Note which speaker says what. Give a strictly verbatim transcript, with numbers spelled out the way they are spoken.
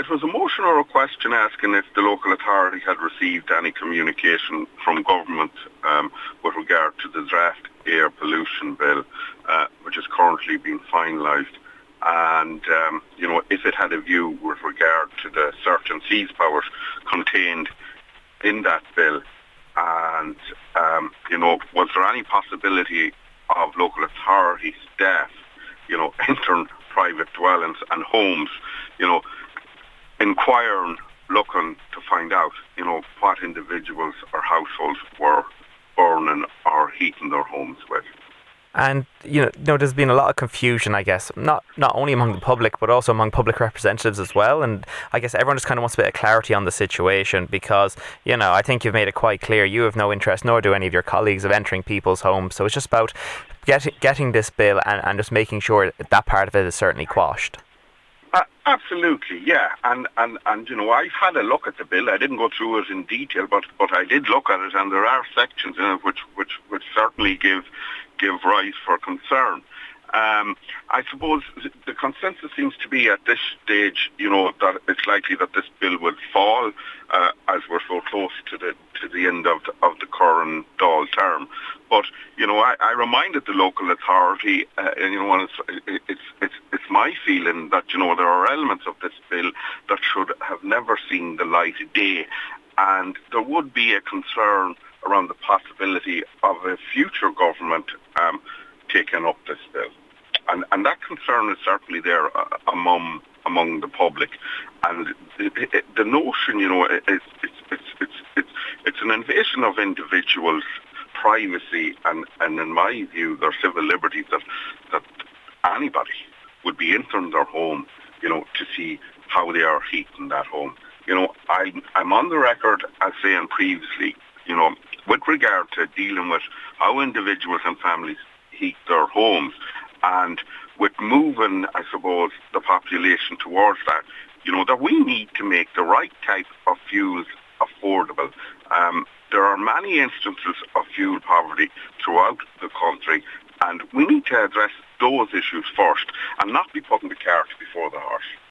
Speaker 1: it was a motion or a question asking if the local authority had received any communication from government um, with regard to the draft air pollution bill, uh, which is currently being finalised. And, um, you know, if it had a view with regard to the search and seize powers contained in that bill. And, um, you know, was there any possibility of local authority staff, you know, entering private dwellings and homes, you know, inquiring, looking to find out, you know, what individuals or households were burning or heating their homes with.
Speaker 2: And, you know, you know, there's been a lot of confusion, I guess, not not only among the public, but also among public representatives as well. And I guess everyone just kind of wants a bit of clarity on the situation because, you know, I think you've made it quite clear you have no interest, nor do any of your colleagues, of entering people's homes. So it's just about getting getting this bill and, and just making sure that part of it is certainly quashed.
Speaker 1: Uh, absolutely, yeah. And, and, and, you know, I've had a look at the bill. I didn't go through it in detail, but, but I did look at it, and there are sections in it which, which, which certainly give give rise for concern. Um, I suppose the consensus seems to be at this stage, you know, that it's likely that this bill will fall uh, as we're so close to the to the end of the, of the current Dáil term. But you know, I, I reminded the local authority, uh, and you know, and it's, it's it's it's my feeling that you know there are elements of this bill that should have never seen the light of day, and there would be a concern around the possibility of a future government um, taking up this bill. And, and that concern is certainly there uh, among among the public. And it, it, the notion, you know, it, it's, it's, it's, it's, it's an invasion of individuals' privacy and, and in my view, their civil liberties that, that anybody would be entering their home, you know, to see how they are heating that home. You know, I, I'm on the record as saying previously, you know, with regard to dealing with how individuals and families heat their homes, and with moving, I suppose, the population towards that, you know, that we need to make the right type of fuels affordable. Um, there are many instances of fuel poverty throughout the country, and we need to address those issues first and not be putting the cart before the horse.